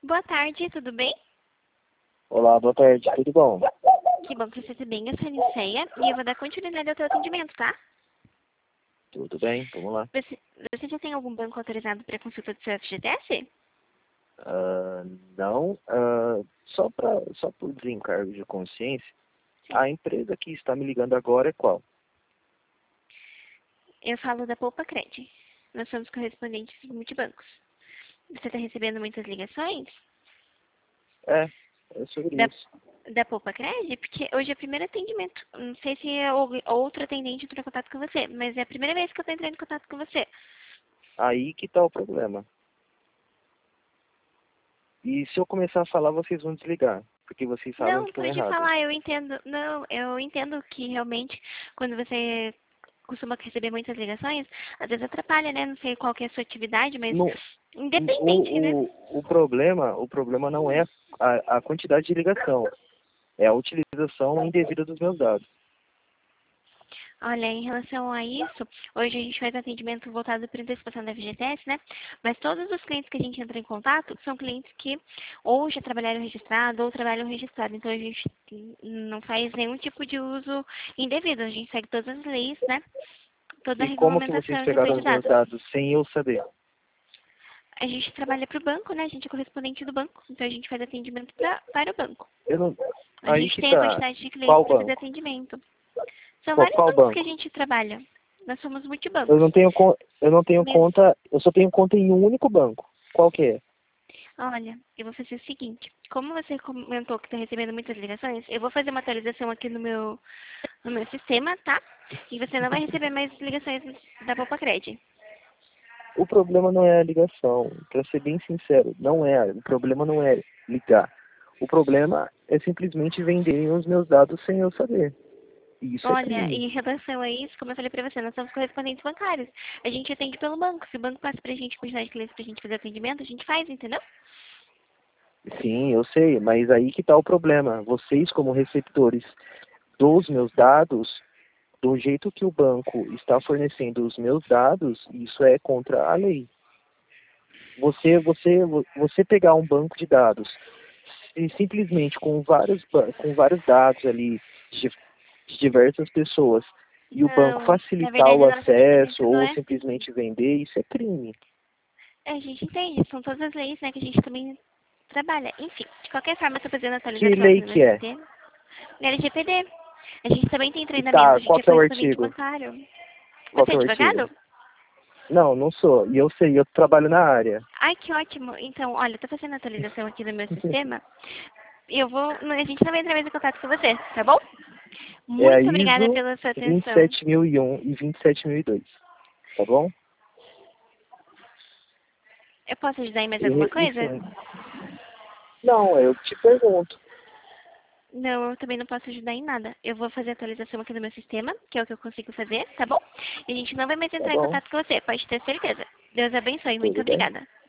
Boa tarde, tudo bem? Olá, boa tarde, tudo bom? Que bom que você está bem. Eu sou a Niceia e eu vou dar continuidade ao teu atendimento, tá? Tudo bem, vamos lá. Você já tem algum banco autorizado para consulta do seu FGTS? Ah, não, só por desencargo de consciência, Sim. a empresa que está me ligando agora é qual? Eu falo da Poupa Cred. Nós somos correspondentes multibancos. Você está recebendo muitas ligações É sobre da, isso. da Poupa Cred? Porque hoje é o primeiro atendimento. Não sei se outro atendente entrou em contato com você, mas é a primeira vez que eu estou entrando em contato com você. Aí que está o problema. E se eu começar a falar, vocês vão desligar, porque vocês sabem Não, que estão pode errados. falar, eu entendo. Não, eu entendo que realmente quando você costuma receber muitas ligações, às vezes atrapalha, né? Não sei qual que é a sua atividade, mas No, independente, né? o problema não é a quantidade de ligação, é a utilização indevida dos meus dados. Olha, em relação a isso, hoje a gente faz atendimento voltado para antecipação da FGTS, né? Mas todos os clientes que a gente entra em contato são clientes que ou já trabalharam registrado ou trabalham registrado. Então a gente não faz nenhum tipo de uso indevido. A gente segue todas as leis, né? Toda a E como que vocês regulamentação de uso pegaram de os meus dados. dados sem eu saber? A gente trabalha para o banco, né? A gente é correspondente do banco. Então a gente faz atendimento para o banco. Eu não... A Aí gente que tem a tá. quantidade de clientes Qual para fazer banco? atendimento. São vários Qual bancos que a banco? gente trabalha. Nós somos Eu multibancos. não tenho, eu não tenho Mas, conta, eu só tenho conta em um único banco. Qual que é? olha, eu vou fazer o seguinte. Como você comentou que está recebendo muitas ligações, eu vou fazer uma atualização aqui no meu sistema, tá? E você não vai receber mais ligações da Poupa Cred. O problema não é a ligação, para ser bem sincero, não é. O problema não é ligar. O problema é simplesmente venderem os meus dados sem eu saber. E isso é Olha, crime. em relação a isso, como eu falei pra você, nós somos correspondentes bancários. A gente atende pelo banco. Se o banco passa pra gente quantidade de clientes pra gente fazer atendimento, a gente faz, entendeu? Sim, eu sei, mas aí que está o problema. Vocês, como receptores dos meus dados, do jeito que o banco está fornecendo os meus dados, isso é contra a lei. Você pegar um banco de dados e simplesmente com vários dados ali de diversas pessoas e o banco Não, na facilitar verdade o o nosso acesso atendimento não ou é assim. simplesmente vender, isso é crime. A gente entende, são todas as leis, né, que a gente também trabalha. Enfim, de qualquer forma, eu tô fazendo a Que atualização aqui lei no meu que é? sistema. Na LGPD. A gente também tem E treinamento, tá, a gente qual é que é o correspondente artigo? bancário. Qual Você é que é o artigo? advogado? Não, não sou. E eu sei, eu trabalho na área. Ai, que ótimo. Então, olha, eu tô fazendo a atualização aqui no meu sistema. E eu vou. A gente não vai entrar mais em contato com você, tá bom? É a Muito obrigada ISO pela sua atenção. 27001 e 27002, tá bom? Eu posso ajudar em mais alguma coisa? Enfim, não, eu te pergunto, Não, eu também não posso ajudar em nada. Eu vou fazer a atualização aqui no meu sistema, que é o que eu consigo fazer, tá bom? E a gente não vai mais tá entrar em bom? contato com você, pode ter certeza. Deus abençoe. Muito Tudo bem? obrigada.